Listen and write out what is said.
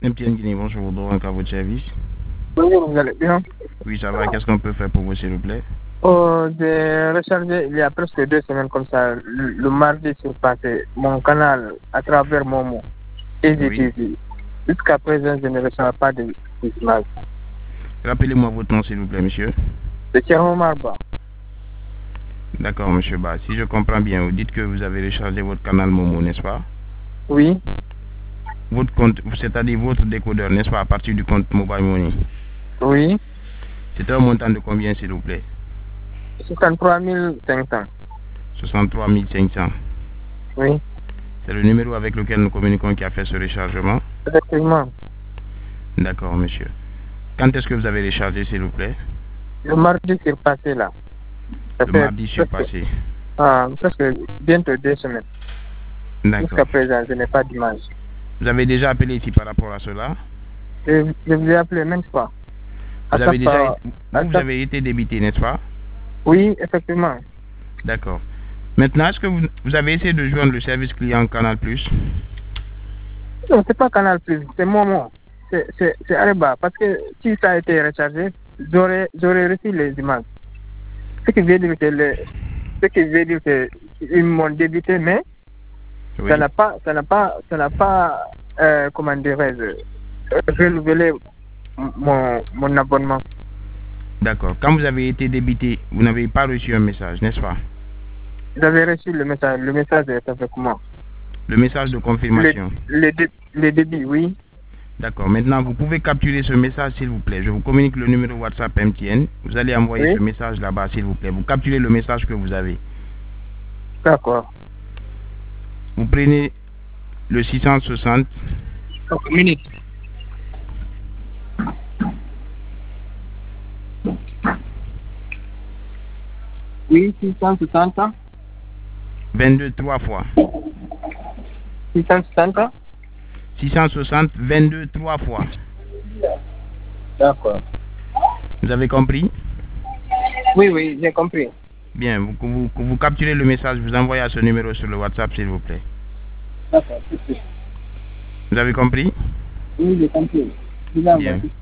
MTN Guinée, bonjour, donc à votre service. Bonjour, vous allez bien? Oui, ça va. Qu'est-ce qu'on peut faire pour vous, s'il vous plaît? Oh, j'ai rechargé il y a presque 2 semaines comme ça, le mardi surpassé, mon canal à travers Momo, Oui. EasyTV. Jusqu'à présent, je ne reçois pas d'image. Rappelez-moi votre nom, s'il vous plaît, monsieur. C'est Thierry Marba. D'accord, monsieur Ba. Si je comprends bien, vous dites que vous avez rechargé votre canal Momo, n'est-ce pas? Oui, Votre compte, c'est-à-dire votre décodeur, n'est-ce pas, à partir du compte Mobile Money. oui, C'est un montant de combien, s'il vous plaît? 63 500. 63 500. Oui, C'est le numéro avec lequel nous communiquons qui a fait ce rechargement? effectivement. D'accord, monsieur. Quand est-ce que vous avez rechargé, s'il vous plaît? Le mardi surpassé là, ça Le fait mardi presque, surpassé. presque bientôt 2 semaines. D'accord. Jusqu'à présent, je n'ai pas d'image. Vous avez déjà appelé ici par rapport à cela? Je vous ai appelé même fois. À Vous avez chaque déjà fois, été, à vous chaque... avez été débité, n'est-ce pas? Oui, effectivement. D'accord. Maintenant, est-ce que vous avez essayé de joindre le service client Canal Plus? Non, c'est pas Canal Plus, c'est Momo. C'est Areba. Parce que si ça a été rechargé, j'aurais reçu les images. Ce qui veut dire que ils m'ont débité, mais Oui. ça n'a pas, comment dirais-je, renouvelé mon abonnement. D'accord. Quand vous avez été débité, vous n'avez pas reçu un message, n'est-ce pas? J'avais reçu le message. Le message est avec moi. Le message de Le, confirmation. le débit, oui. D'accord. Maintenant, vous pouvez capturer ce message, s'il vous plaît. Je vous communique le numéro WhatsApp MTN. Vous allez envoyer Oui, ce message là-bas, s'il vous plaît. Vous capturez le message que vous avez. d'accord. Vous prenez le 660. Minute. Oui, 660. 22 3 fois. 660. 660 22 3 fois. D'accord. Vous avez compris? Oui, oui, j'ai compris. Bien. Vous capturez le message, vous envoyez à ce numéro sur le WhatsApp, s'il vous plaît. D'accord, tout de suite. Vous avez compris? Oui, j'ai compris. Je Bien. l'envoie.